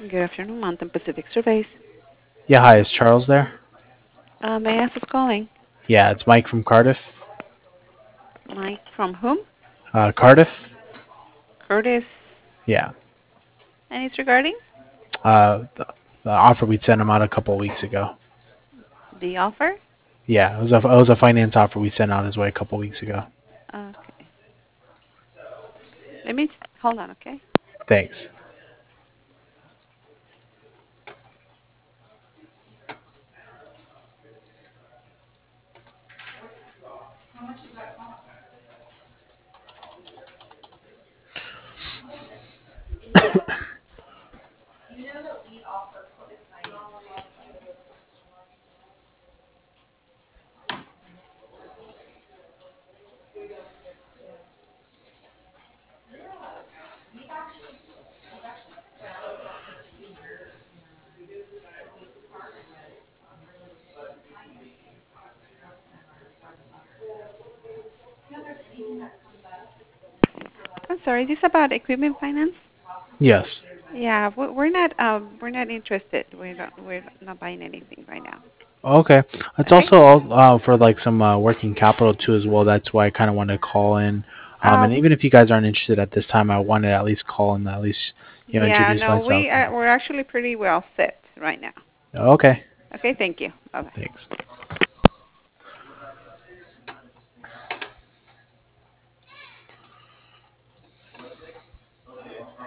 Good afternoon, Mountain Pacific Surveys. Yeah, hi, is Charles there? May I ask who's calling? Yeah, it's Mike from Cardiff. Mike from whom? Cardiff? Curtis. Yeah. And it's regarding The offer we sent him out a couple of weeks ago. the offer? Yeah, it was a finance offer we sent out his way a couple of weeks ago. Okay. Let me hold on, okay? Thanks. I'm sorry. This about equipment finance? Yes. Yeah, we're not interested. We're not buying anything right now. Okay. It's Okay. also for like some working capital too as well. That's why I kind of wanted to call in. And Um. even if you guys aren't interested at this time, I wanted to at least call and at least Yeah. introduce No, myself. we're actually pretty well set right now. Okay. Okay. Thank you. Bye bye. Thanks.